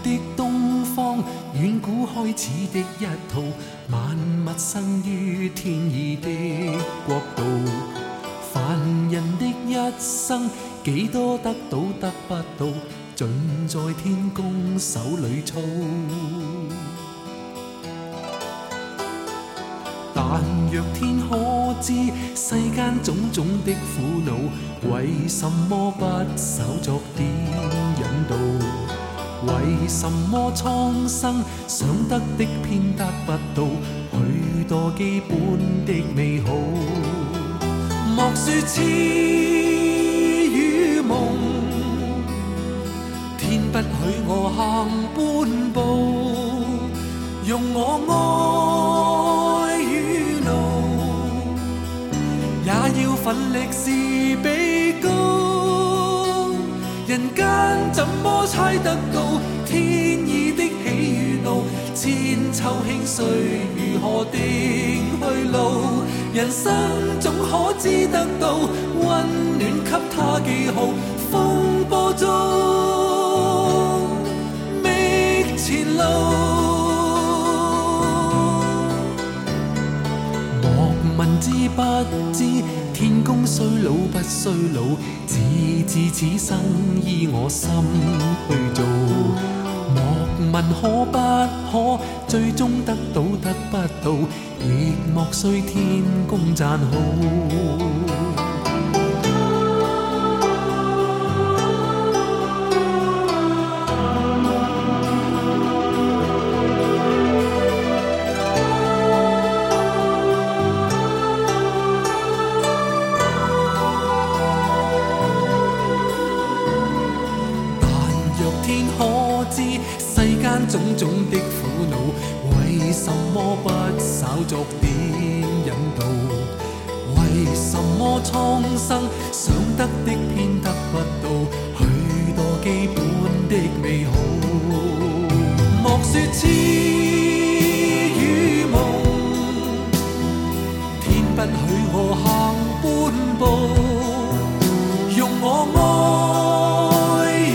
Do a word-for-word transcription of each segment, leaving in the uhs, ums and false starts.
的東方，遠古開始的一套，萬物生於天意的國度。凡人的一生，幾多得到得不到，盡在天公手裏操。但若天可知世間種種的苦惱，為什麼不稍作點引導？為什麼蒼生想得的偏得不到許多基本的美好？莫說痴與夢，天不許我行半步，用我愛與怒，也要奮力是比高。人間怎麼猜得到天意的喜與怒？千秋興衰如何定去路？人生總可知得到溫暖給他記號，風波中覓前路。莫問知不知天公衰老不衰老，只知此生依我心去做。莫問可不可最終得到得不到，亦莫需天公讚好。種種的苦惱，為什麼不稍作點引導？為什麼蒼生想得的偏得不到許多基本的美好？莫說痴與夢，天不許我行半步，用我愛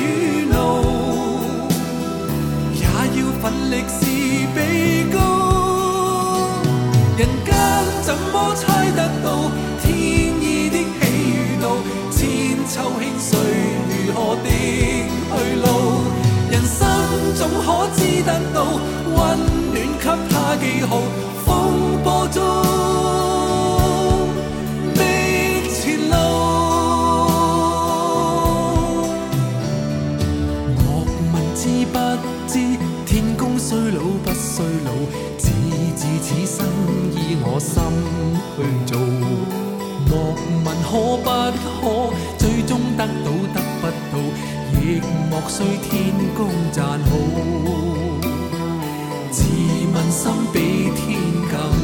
奮力是比高。人間怎麼猜得到天意的喜與怒？千秋興衰如何定去路？人生總可知得到溫暖給他記號，風波中覓前路。莫問知不知天公衰老不衰老，只知此生依我心去做。莫問可不可最終得到得不到，亦莫需天公讚好。自問心比天更